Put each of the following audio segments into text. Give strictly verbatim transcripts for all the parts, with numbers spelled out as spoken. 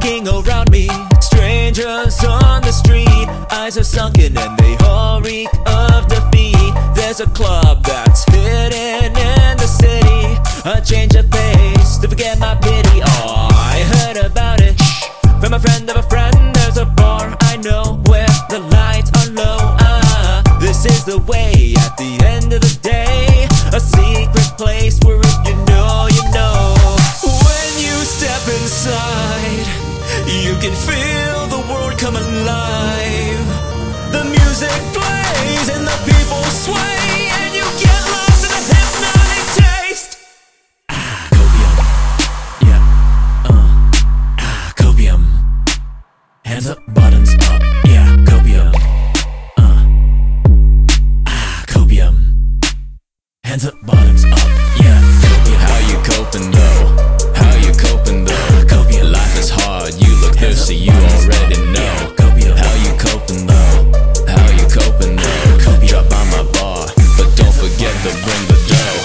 looking around me, strangers on the street, eyes are sunken and they all reek of defeat. There's a club that's hidden in the city, a change of pace to forget my pity. Oh, I heard about it from a friend of a friend. There's a bar I know where the lights are low. Ah, this is the way at the end of the day, a secret place where if you know, you know. When you step inside, you can feel the world come alive. The music plays and the people sway, and you get lost in a hypnotic taste. Ah, copium, yeah, uh, ah, copium. Hands up, buttons up, yeah, copium, uh, ah, copium. Hands up, bottoms up, yeah, copium. How you coping though? How you coping though? Copium. Life is hard, you look thirsty, you already know. Copium. How you coping though? How you coping though? Copium. Drop by my bar, but don't forget to bring the dough.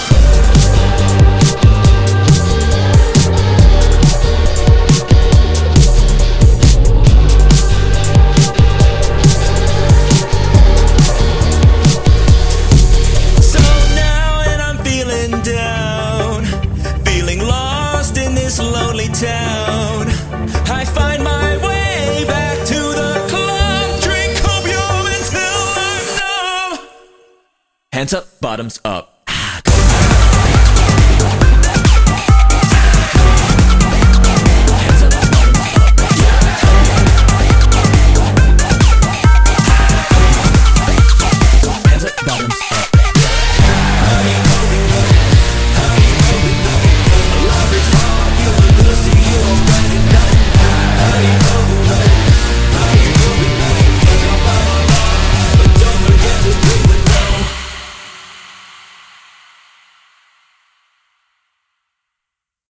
So now and I'm feeling down, feeling lost in this lonely town. I find my way back to the club, drink copium until I'm numb. Hands up, bottoms up.